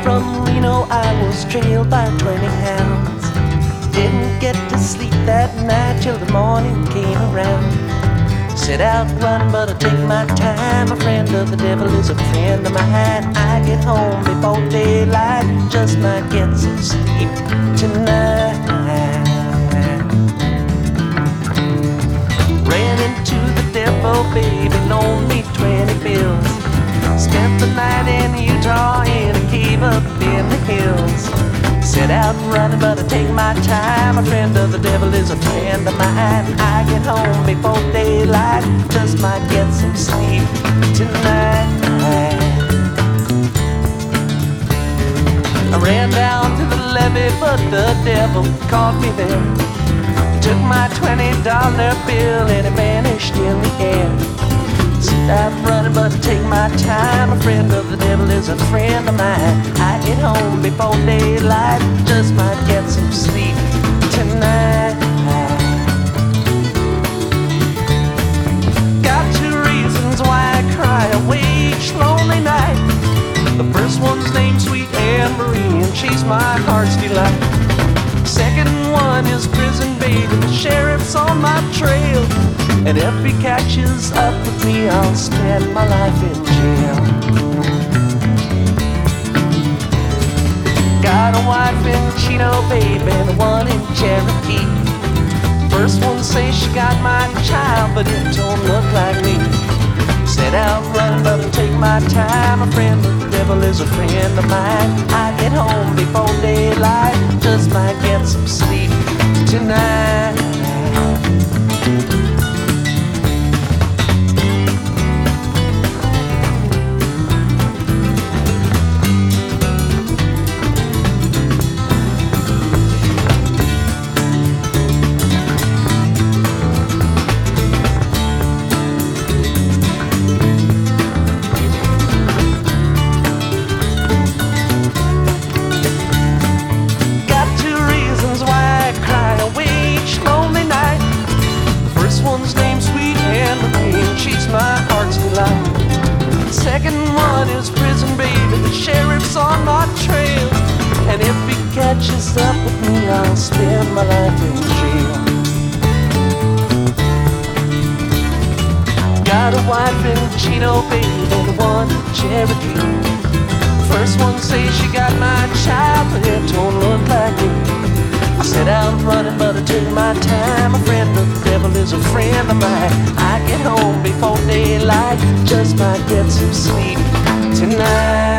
from Reno, I was trailed by 20 hounds. Didn't get to sleep that night till the morning came around. Set out running, but I take my time. A friend of the devil is a friend of mine. I get home before daylight, just might get some sleep tonight. Ran into the devil, baby, loaned me 20 bills. Spent the night in Utah in a cave up in the hills. Set out running, but I take my time. A friend of the devil is a friend of mine. I get home before daylight, just might get some sleep tonight. I ran down to the levee, but the devil caught me there. Took my $20 bill and it vanished in the air. Set out running, but I take my time. A friend of the devil is a friend of mine. I get home before daylight, just might get some sleep tonight. Got two reasons why I cry away each lonely night. The first one's named Sweet Anne Marie, and she's my heart's delight. Second one is prison baby, the sheriff's on my trail, and if he catches up with me, I'll spend my life in jail. Got a wife in Chino, baby, and one in Cherokee. First one says she got my child, but it don't look like me. Set out running, but I take my time. A friend of the devil is a friend of mine. I get home before daylight, just might get some sleep tonight. Second one is prison baby, the sheriff's on my trail, and if he catches up with me, I'll spend my life in jail. Got a wife in Chino, baby, and one in Cherokee. First one says she got my child, but it don't look like me. I set out running, but I took my time. A friend of the devil is a friend of mine. I get home before daylight, just might get some sleep tonight.